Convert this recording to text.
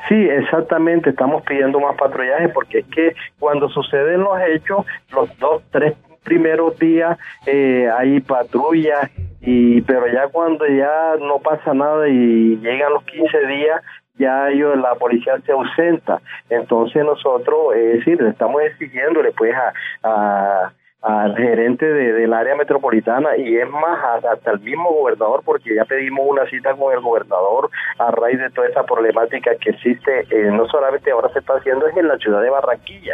Sí, exactamente, estamos pidiendo más patrullaje porque es que cuando suceden los hechos, los 2, 3 primeros días hay patrullas, pero ya cuando ya no pasa nada y llegan los 15 días, ya la policía se ausenta. Entonces nosotros, es decir, le estamos exigiéndole pues al gerente del área metropolitana y es más hasta el mismo gobernador, porque ya pedimos una cita con el gobernador a raíz de toda esa problemática que existe, no solamente ahora se está haciendo es en la ciudad de Barranquilla.